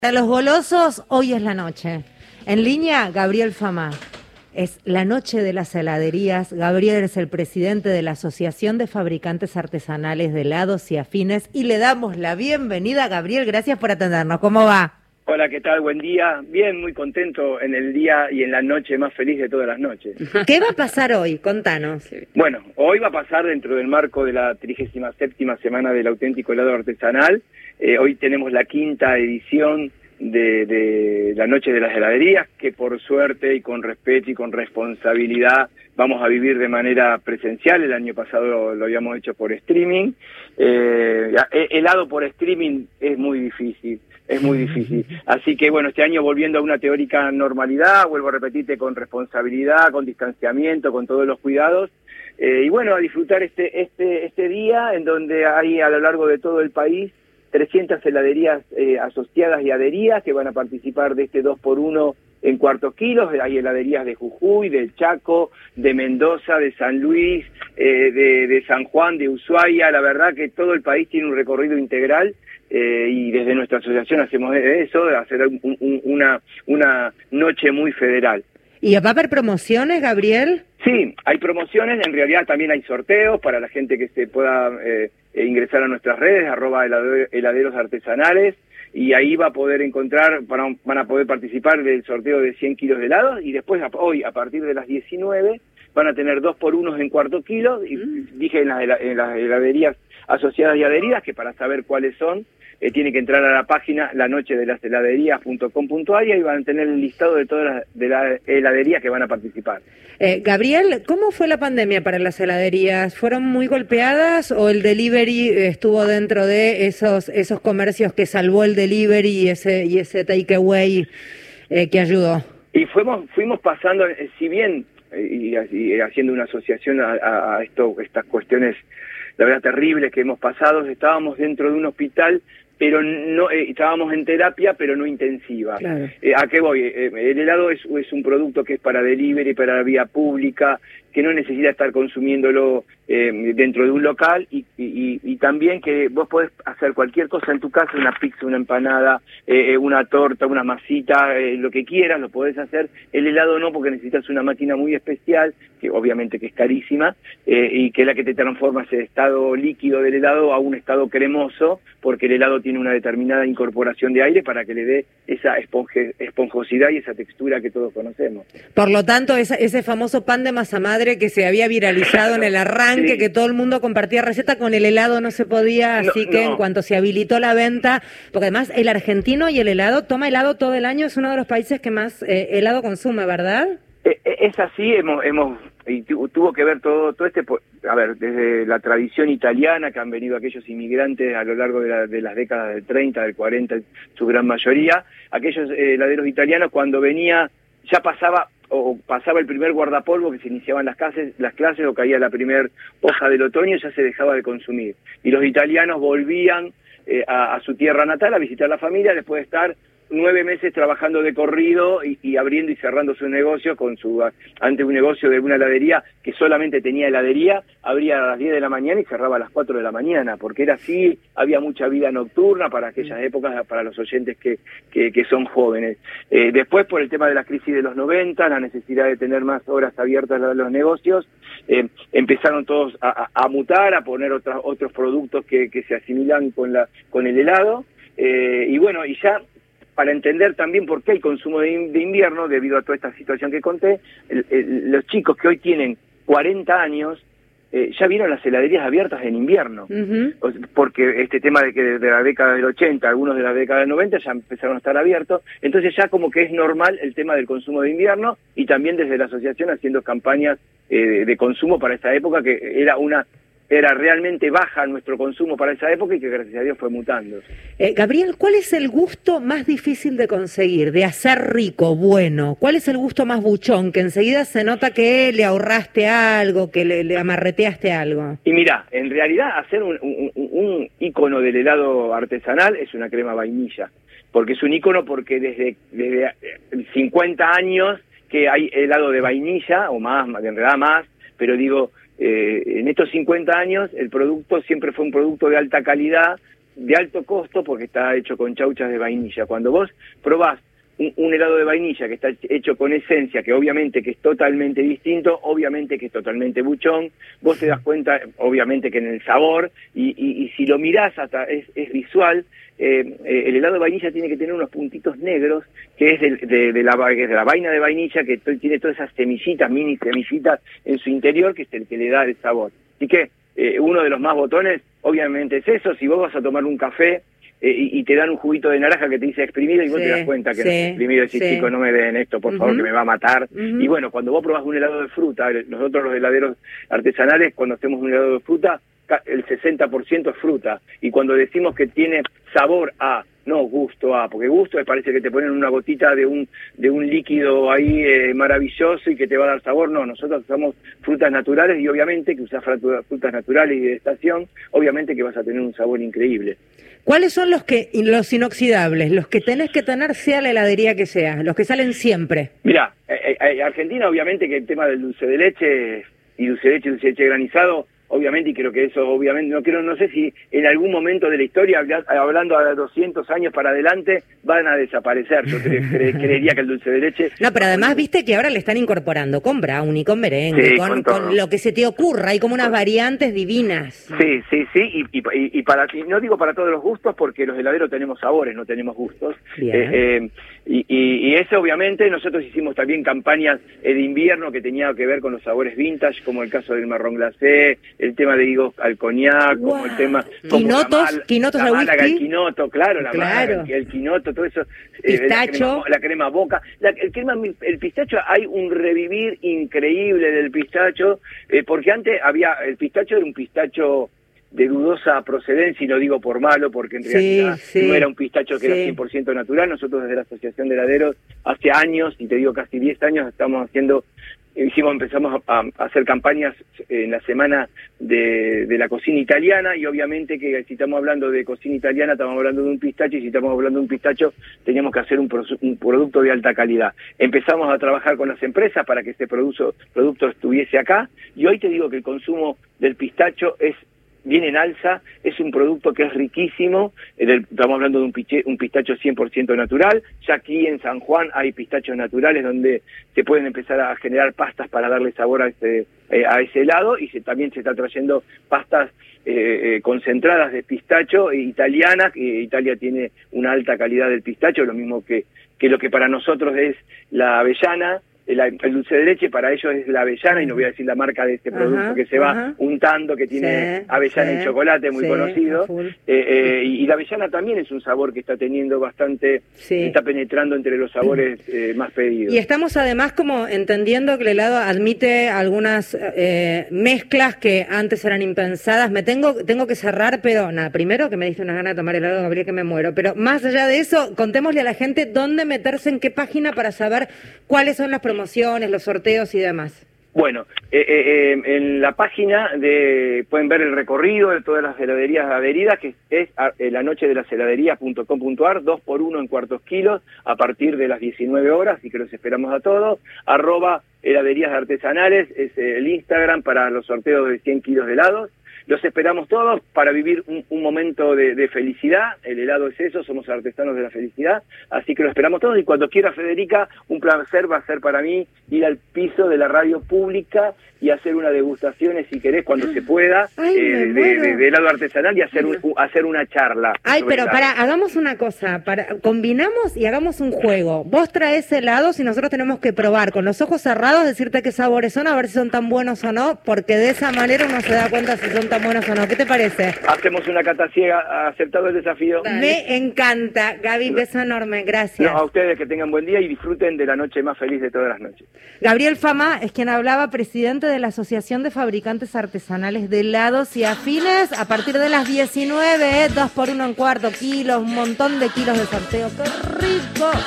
Para los golosos, hoy es la noche. En línea, Gabriel Famá. Es la noche de las heladerías. Gabriel es el presidente de la Asociación de Fabricantes Artesanales de Helados y Afines y le damos la bienvenida. Gabriel, gracias por atendernos. ¿Cómo va? Hola, ¿qué tal? Buen día. Bien, muy contento en el día y en la noche más feliz de todas las noches. ¿Qué va a pasar hoy? Contanos. Bueno, hoy va a pasar dentro del marco de la 37ª Semana del Auténtico Helado Artesanal. Hoy tenemos la 5ª edición de la Noche de las Heladerías, que por suerte y con respeto y con responsabilidad vamos a vivir de manera presencial. El año pasado lo habíamos hecho por streaming. Helado por streaming es muy difícil. Es muy difícil. Así que bueno, este año volviendo a una teórica normalidad, vuelvo a repetirte, con responsabilidad, con distanciamiento, con todos los cuidados. Y bueno, a disfrutar este día en donde hay a lo largo de todo el país 300 heladerías asociadas y adheridas que van a participar de este 2x1 en cuartos kilos. Hay heladerías de Jujuy, del Chaco, de Mendoza, de San Luis, de San Juan, de Ushuaia. La verdad que todo el país tiene un recorrido integral. Y desde nuestra asociación hacemos eso, de hacer una noche muy federal. ¿Y va a haber promociones, Gabriel? Sí, hay promociones, en realidad también hay sorteos para la gente que se pueda ingresar a nuestras redes, @heladeros artesanales, y ahí va a poder encontrar, van a poder participar del sorteo de 100 kilos de helados, y después hoy, a partir de las 19, van a tener 2x1 en cuarto kilo, y dije en las heladerías asociadas y adheridas, que para saber cuáles son, tiene que entrar a la página lanochedelasheladerías.com.ar y ahí van a tener el listado de todas las heladerías que van a participar. Gabriel, ¿cómo fue la pandemia para las heladerías? ¿Fueron muy golpeadas o el delivery estuvo dentro de esos comercios que salvó el delivery y ese takeaway que ayudó? Y fuimos pasando, si bien y haciendo una asociación a estas cuestiones, la verdad, terribles que hemos pasado, estábamos dentro de un hospital, pero no estábamos en terapia, pero no intensiva. Claro. ¿A qué voy? El helado es un producto que es para delivery, para la vía pública, que no necesita estar consumiéndolo dentro de un local y también que vos podés hacer cualquier cosa en tu casa, una pizza, una empanada, una torta, una masita, lo que quieras, lo podés hacer. El helado no, porque necesitas una máquina muy especial, que obviamente que es carísima, y que es la que te transforma ese estado líquido del helado a un estado cremoso, porque el helado tiene una determinada incorporación de aire para que le dé esa esponjosidad y esa textura que todos conocemos. Por lo tanto, ese famoso pan de masa madre que se había viralizado en el arranque, sí, que todo el mundo compartía receta, con el helado no se podía, así que en cuanto se habilitó la venta, porque además el argentino y el helado, toma helado todo el año, es uno de los países que más helado consume, ¿verdad? Es así, y tuvo que ver todo a ver, desde la tradición italiana, que han venido aquellos inmigrantes a lo largo de las décadas del 30, del 40, su gran mayoría, aquellos heladeros italianos, cuando venía, ya pasaba el primer guardapolvo, que se iniciaban las clases o caía la primer hoja del otoño, ya se dejaba de consumir. Y los italianos volvían a su tierra natal a visitar a la familia después de estar 9 meses trabajando de corrido y abriendo y cerrando su negocio ante un negocio de una heladería que solamente tenía heladería, abría a las 10 de la mañana y cerraba a las 4 de la mañana, porque era así, había mucha vida nocturna para aquellas épocas, para los oyentes que son jóvenes. Después, por el tema de la crisis de los 90, la necesidad de tener más horas abiertas los negocios, empezaron todos a mutar, a poner otros productos que se asimilan con el helado, y bueno, y ya para entender también por qué el consumo de invierno, debido a toda esta situación que conté, los chicos que hoy tienen 40 años, ya vieron las heladerías abiertas en invierno, porque este tema de que desde la década del 80, algunos de la década del 90 ya empezaron a estar abiertos, entonces ya como que es normal el tema del consumo de invierno, y también desde la asociación haciendo campañas de consumo para esa época, que era realmente baja nuestro consumo para esa época y que gracias a Dios fue mutando. Gabriel, ¿cuál es el gusto más difícil de conseguir, de hacer rico, bueno? ¿Cuál es el gusto más buchón, que enseguida se nota que le ahorraste algo, que le amarreteaste algo? Y mirá, en realidad hacer un ícono del helado artesanal es una crema vainilla, porque es un ícono porque desde 50 años que hay helado de vainilla, o más, en realidad más, pero digo, en estos 50 años el producto siempre fue un producto de alta calidad, de alto costo porque está hecho con chauchas de vainilla. Cuando vos probás un helado de vainilla que está hecho con esencia, que obviamente que es totalmente distinto, obviamente que es totalmente buchón, vos te das cuenta, obviamente que en el sabor, y si lo mirás hasta es visual, el helado de vainilla tiene que tener unos puntitos negros, que es de la vaina de vainilla, que tiene todas esas semillitas, mini semillitas en su interior, que es el que le da el sabor. Así que uno de los más botones, obviamente es eso. Si vos vas a tomar un café, y te dan un juguito de naranja que te dice exprimido y vos te das cuenta que no es exprimido y decís, chicos, no me den esto, por favor, que me va a matar. Y bueno, cuando vos probás un helado de fruta, nosotros los heladeros artesanales, cuando hacemos un helado de fruta, el 60% es fruta. Y cuando decimos que tiene sabor a, no gusto a, porque gusto parece que te ponen una gotita de un líquido ahí maravilloso y que te va a dar sabor. No, nosotros usamos frutas naturales y obviamente que usás frutas naturales y de estación, obviamente que vas a tener un sabor increíble. ¿Cuáles son los inoxidables, los que tenés que tener sea la heladería que sea, los que salen siempre? Mirá, Argentina obviamente que el tema del dulce de leche y dulce de leche granizado, obviamente, y creo que eso, obviamente, no sé si en algún momento de la historia, hablando a 200 años para adelante, van a desaparecer. Yo creería que el dulce de leche... No, pero además, viste que ahora le están incorporando con brownie, con merengue, con lo que se te ocurra, hay como unas variantes divinas. Sí, y no digo para todos los gustos, porque los heladeros tenemos sabores, no tenemos gustos. Y eso, obviamente, nosotros hicimos también campañas de invierno que tenía que ver con los sabores vintage, como el caso del marrón glacé, el tema de higos al coñac, como el tema... Quinotos la Málaga, whisky. el quinoto, claro, la Málaga, el quinoto, todo eso. Pistacho. La crema boca. El pistacho, hay un revivir increíble del pistacho, porque antes el pistacho era un pistacho de dudosa procedencia, y lo digo por malo, porque en realidad no era un pistacho que era 100% natural. Nosotros desde la Asociación de Heladeros, hace años, y te digo casi 10 años, empezamos a hacer campañas en la semana de la cocina italiana, y obviamente que si estamos hablando de cocina italiana, estamos hablando de un pistacho, y si estamos hablando de un pistacho, teníamos que hacer un producto de alta calidad. Empezamos a trabajar con las empresas para que este producto estuviese acá, y hoy te digo que el consumo del pistacho viene en alza, es un producto que es riquísimo, estamos hablando de un pistacho 100% natural. Ya aquí en San Juan hay pistachos naturales donde se pueden empezar a generar pastas para darle sabor a ese helado, y también se está trayendo pastas concentradas de pistacho italianas, que Italia tiene una alta calidad del pistacho, lo mismo que lo que para nosotros es la avellana. El dulce de leche para ellos es la avellana, y no voy a decir la marca de este producto que se va untando, que tiene avellana y chocolate, muy conocido. Y la avellana también es un sabor que está teniendo bastante, está penetrando entre los sabores más pedidos. Y estamos además como entendiendo que el helado admite algunas mezclas que antes eran impensadas. Tengo que cerrar, pero nada, primero que me diste unas ganas de tomar helado, Gabriel, que me muero. Pero más allá de eso, contémosle a la gente dónde meterse, en qué página, para saber cuáles son las promociones, los sorteos y demás. Bueno, en la página pueden ver el recorrido de todas las heladerías adheridas, que es lanochedelasheladerías.com.ar, 2x1 en cuartos kilos, a partir de las 19 horas, y que los esperamos a todos. @heladerías artesanales es el Instagram para los sorteos de 100 kilos de helados. Los esperamos todos para vivir un momento de felicidad. El helado es eso, somos artesanos de la felicidad, así que lo esperamos todos. Y cuando quiera, Federica, un placer va a ser para mí ir al piso de la radio pública y hacer una degustación, si querés, cuando se pueda, de helado artesanal, y hacer una charla. Pero hagamos una cosa, combinamos y hagamos un juego. Vos traes helados y nosotros tenemos que probar con los ojos cerrados, decirte qué sabores son, a ver si son tan buenos o no, porque de esa manera uno se da cuenta si son tan buenos o no. ¿Qué te parece? Hacemos una cata ciega, aceptado el desafío. Dale. Me encanta. Gaby, beso enorme, gracias. A ustedes, que tengan buen día y disfruten de la noche más feliz de todas las noches. Gabriel Fama es quien hablaba, presidente de la Asociación de Fabricantes Artesanales de Helados y Afines, a partir de las 19, 2x1 en cuarto kilos, un montón de kilos de sorteo. ¡Qué rico!